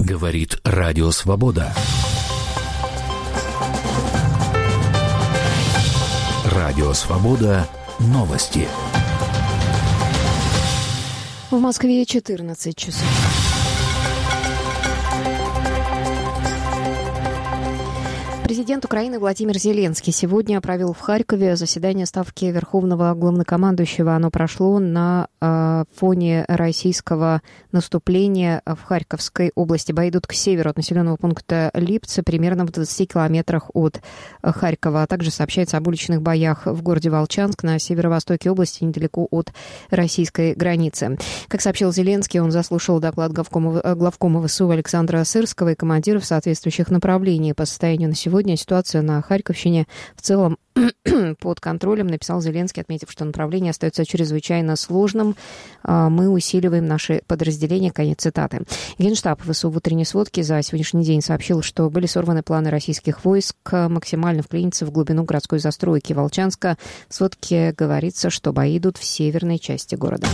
Говорит Радио Свобода. Радио Свобода. Новости. В Москве 14 часов. Президент Украины Владимир Зеленский сегодня провел в Харькове заседание Ставки Верховного Главнокомандующего. Оно прошло на фоне российского наступления в Харьковской области. Бои идут к северу от населенного пункта Липцы, примерно в 20 километрах от Харькова. А также сообщается об уличных боях в городе Волчанск на северо-востоке области, недалеко от российской границы. Как сообщил Зеленский, он заслушал доклад главкома ВСУ Александра Сырского и командиров соответствующих направлений. По состоянию на сегодня ситуация на Харьковщине в целом под контролем, написал Зеленский, отметив, что направление остается чрезвычайно сложным. Мы усиливаем наши подразделения. Конец цитаты. Генштаб ВСУ в утренней сводке за сегодняшний день сообщил, что были сорваны планы российских войск максимально вклиниться в глубину городской застройки Волчанска. В сводке говорится, что бои идут в северной части города.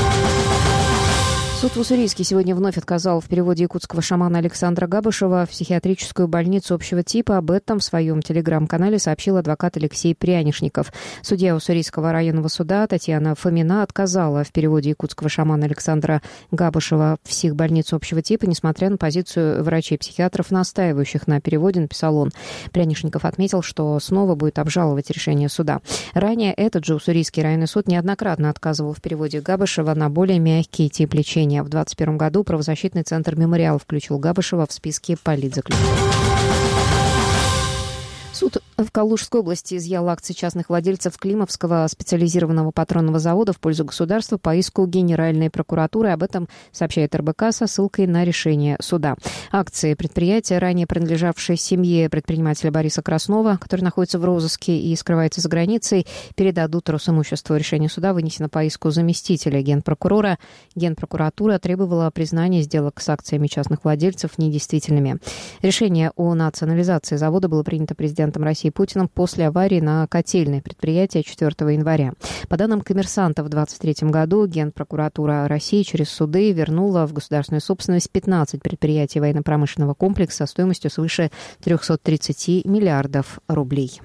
Суд в Уссурийске сегодня вновь отказал в переводе якутского шамана Александра Габышева в психиатрическую больницу общего типа. Об этом в своем телеграм-канале сообщил адвокат Алексей Прянишников. Судья Уссурийского районного суда Татьяна Фомина отказала в переводе якутского шамана Александра Габышева в психбольницу общего типа, несмотря на позицию врачей-психиатров, настаивающих на переводе, написал он. Прянишников отметил, что снова будет обжаловать решение суда. Ранее этот же Уссурийский районный суд неоднократно отказывал в переводе Габышева на более мягкий тип лечения. В 2021 году правозащитный центр «Мемориал» включил Габышева в списки политзаключенных. Суд в Калужской области изъял акции частных владельцев Климовского специализированного патронного завода в пользу государства по иску Генеральной прокуратуры. Об этом сообщает РБК со ссылкой на решение суда. Акции предприятия, ранее принадлежавшие семье предпринимателя Бориса Краснова, который находится в розыске и скрывается за границей, передадут Росимуществу. Решение суда вынесено по иску заместителя генпрокурора. Генпрокуратура требовала признания сделок с акциями частных владельцев недействительными. Решение о национализации завода было принято президентом России Путиным после аварии на котельной предприятии 4 января. По данным «Коммерсанта», в 2023 году Генпрокуратура России через суды вернула в государственную собственность 15 предприятий военно-промышленного комплекса стоимостью свыше 330 миллиардов рублей.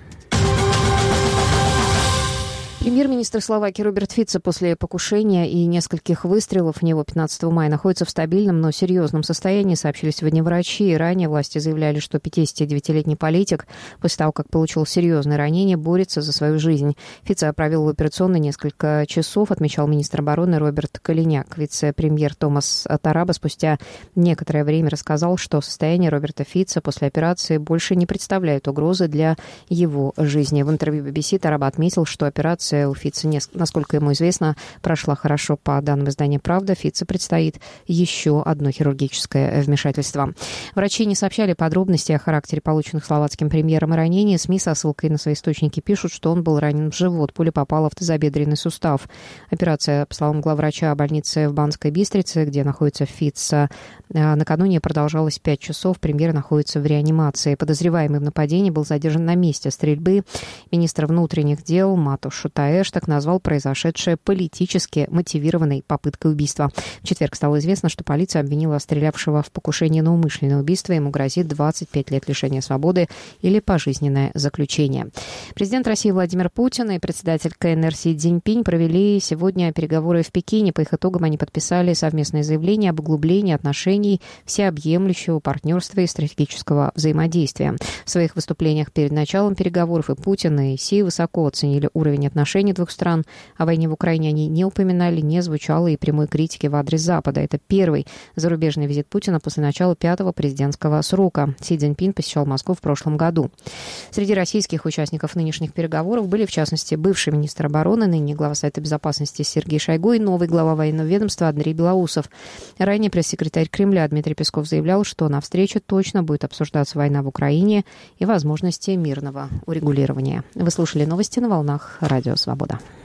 Премьер-министр Словакии Роберт Фицо после покушения и нескольких выстрелов в него 15 мая находится в стабильном, но серьезном состоянии, сообщили сегодня врачи. Ранее власти заявляли, что 59-летний политик после того, как получил серьезные ранения, борется за свою жизнь. Фицо провел в операционной несколько часов, отмечал министр обороны Роберт Калиняк. Вице-премьер Томас Тараба спустя некоторое время рассказал, что состояние Роберта Фицо после операции больше не представляет угрозы для его жизни. В интервью BBC Тараба отметил, что операция у Фицо, насколько ему известно, прошла хорошо. По данным издания «Правда», Фицо предстоит еще одно хирургическое вмешательство. Врачи не сообщали подробностей о характере полученных словацким премьером ранений. СМИ со ссылкой на свои источники пишут, что он был ранен в живот. Пуля попала в тазобедренный сустав. Операция, по словам главврача больницы в Банской Бистрице, где находится Фицо, накануне продолжалась 5 часов. Премьер находится в реанимации. Подозреваемый в нападении был задержан на месте стрельбы. Министр внутренних дел Матуш Таэштак назвал произошедшее политически мотивированной попыткой убийства. В четверг стало известно, что полиция обвинила стрелявшего в покушении на умышленное убийство. Ему грозит 25 лет лишения свободы или пожизненное заключение. Президент России Владимир Путин и председатель КНР Си Цзиньпинь провели сегодня переговоры в Пекине. По их итогам они подписали совместное заявление об углублении отношений, всеобъемлющего партнерства и стратегического взаимодействия. В своих выступлениях перед началом переговоров и Путин, и Си высоко оценили уровень отношений двух стран. О войне в Украине они не упоминали, не звучало и прямой критики в адрес Запада. Это первый зарубежный визит Путина после начала 5-го президентского срока. Си Цзиньпин посещал Москву в прошлом году. Среди российских участников нынешних переговоров были, в частности, бывший министр обороны, ныне глава Совета безопасности Сергей Шойгу и новый глава военного ведомства Андрей Белоусов. Ранее пресс-секретарь Кремля Дмитрий Песков заявлял, что на встрече точно будет обсуждаться война в Украине и возможности мирного урегулирования. Вы слушали новости на волнах Радио Свобода.